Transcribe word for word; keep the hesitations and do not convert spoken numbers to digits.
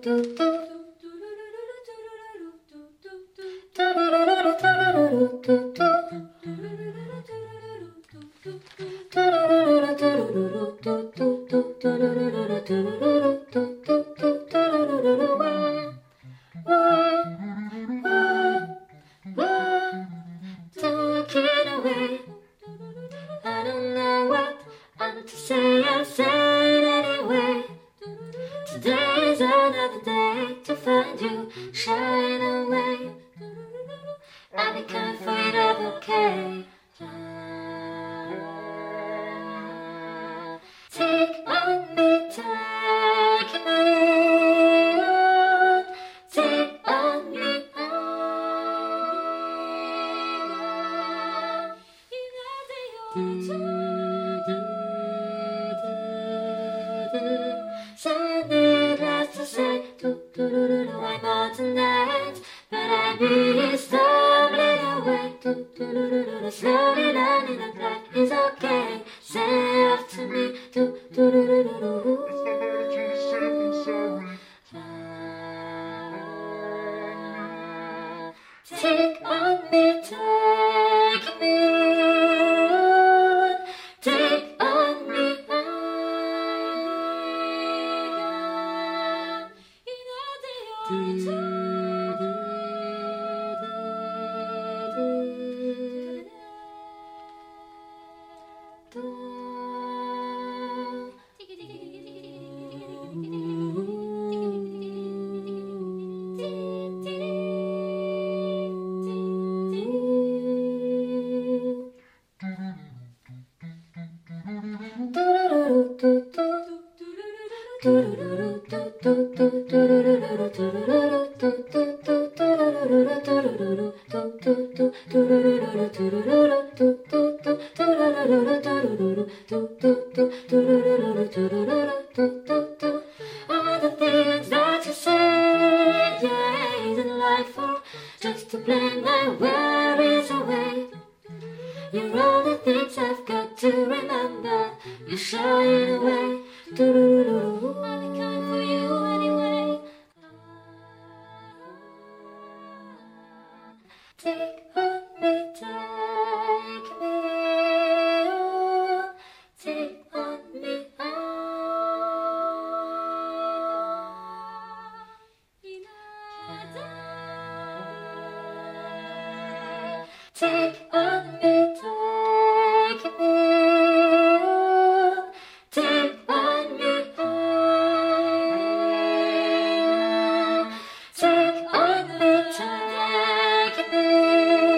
away. I don't know what I'm to say, I'll say it anyway. Today is another day to find you shine away. I'll be coming for you, I'm okay. Take on me, take me on, take on me on. Needless to say, I'm out tonight, but I be stumbling away. Slowly learning that life is okay. Say off to me. Take on me, take me on, take on me on. All the things that you say, yeah, isn't life for just to blame my worries away. You're all the things I've got to remember. You shine away. I'll be coming for you anyway. Take on me, take me on, take on me on. Take on me, take me on, take on me on. Take on me, take me on.